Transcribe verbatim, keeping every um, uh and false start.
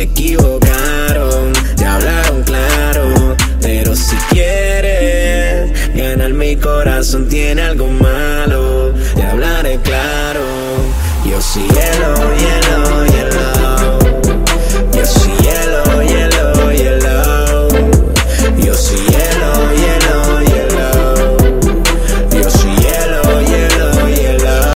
se equivocaron, te hablaron claro. Pero si quieres ganar mi corazón, tiene algo